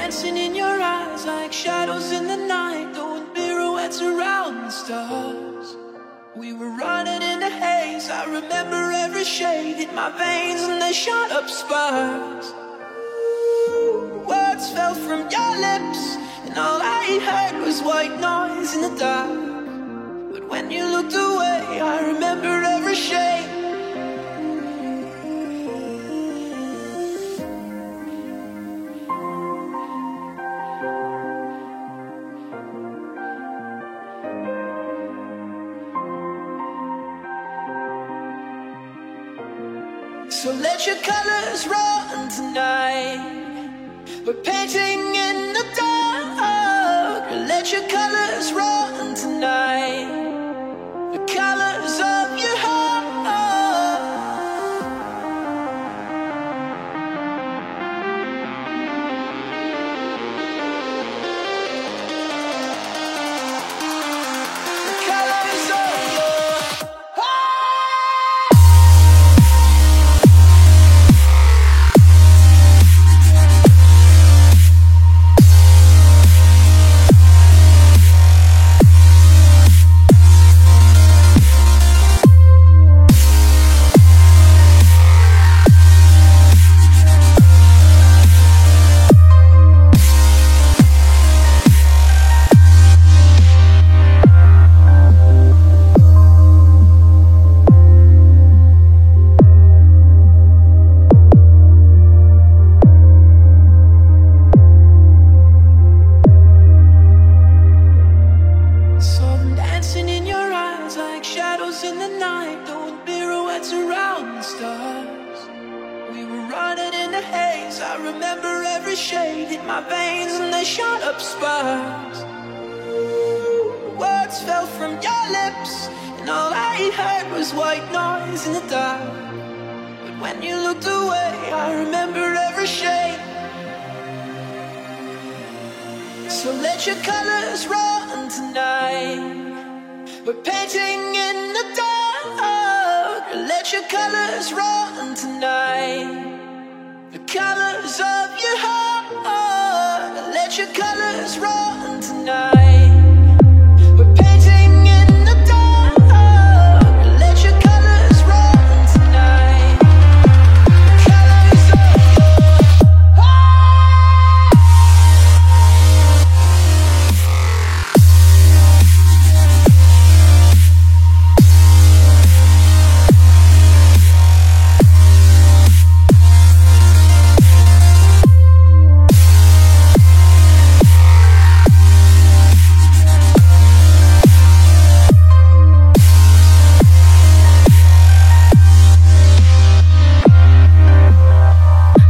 dancing in your eyes like shadows in the night, doing pirouettes around the stars. We were running in the haze, I remember every shade hit my veins and they shot up sparks. Words fell from your lips and all I heard was white noise in the dark. But when you looked away, I remember every shade. So let your colors run tonight. We're painting in the dark. Let your colors run tonight. The colors of your heart. The colors of your in the night, doing pirouettes around the stars. We were running in the haze, I remember every shade hit my veins and they shot up sparks. Words fell from your lips and all I heard was white noise in the dark. But when you looked away, I remember every shade. So let your colors run tonight. We're painting in the dark. Let your colors run tonight. The colors of your heart. Let your colors run tonight.